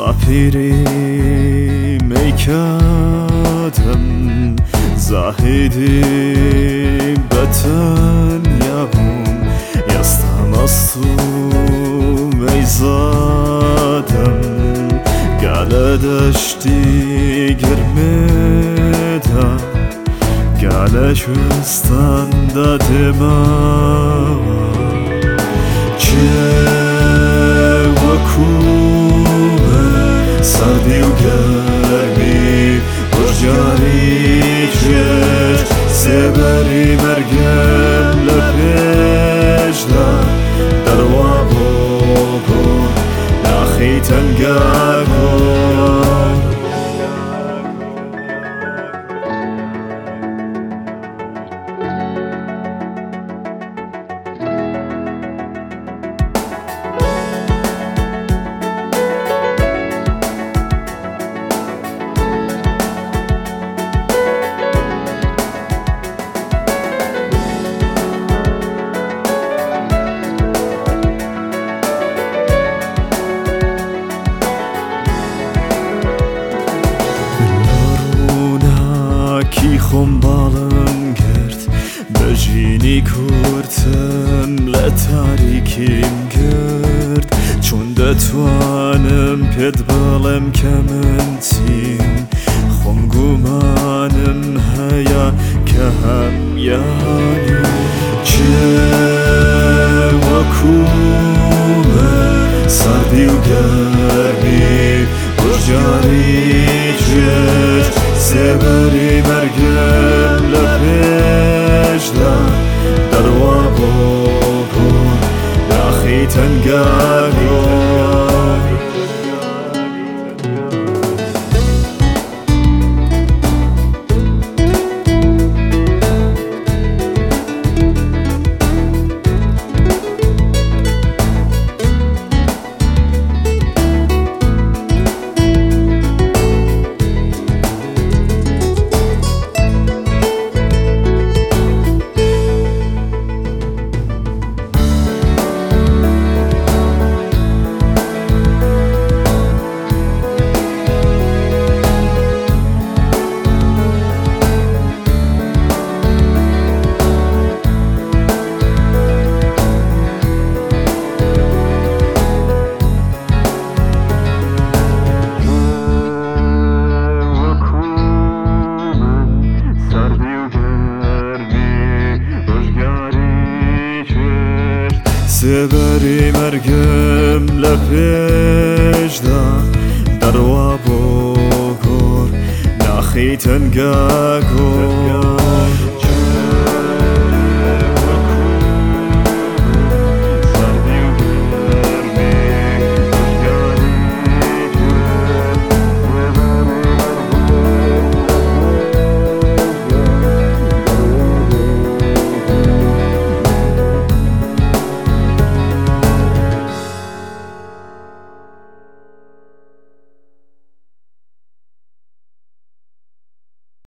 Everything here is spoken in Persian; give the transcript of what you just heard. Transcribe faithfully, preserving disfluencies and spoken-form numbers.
سپیری میکردم زاهدی بتن یابون یستم از تو میزادم گله دشتی گرمیده گله شستن دادم چه وکومه سردی و گرمی برجاری چشت سبری مرگم لپیشده در وابو نخی تنگا کن کی خم بالم گرد بجینی کورتم لتاریکیم گرد چون دتوانم پید بالم کمنتیم خم گمانم هیا که هم یانی چه وکومه سردی و گرمی برجاری چشت سبری مرگم لپیشده در وابو نخی تنگا کن سبری مرگم لپیشده در وابو نخی تنگا کن